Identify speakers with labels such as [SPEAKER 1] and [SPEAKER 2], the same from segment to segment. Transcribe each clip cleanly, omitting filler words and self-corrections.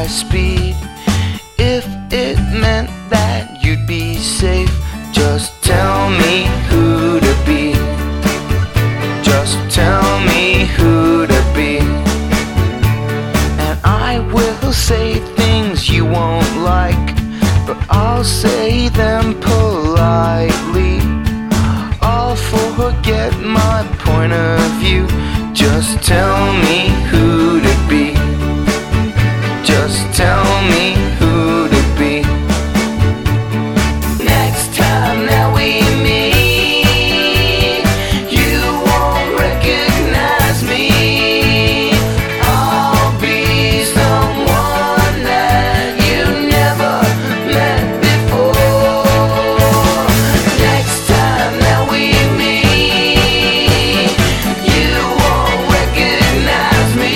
[SPEAKER 1] high speed. If it meant that you'd be safe, just tell me who to be. Just tell me who to be. And I will say things you won't like, but I'll say them politely. I'll forget my point of view. Just tell me who to be. Just tell me who to be. Next time that we meet, you won't recognize me. I'll be someone that you never met before. Next time that we meet, you won't recognize me.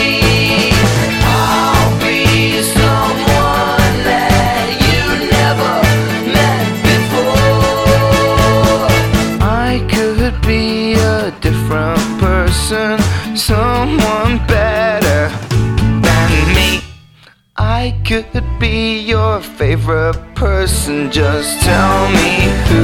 [SPEAKER 1] I'll be someone that you never met before. I could be a different person, someone better than me. I could be your favorite person. Just tell me who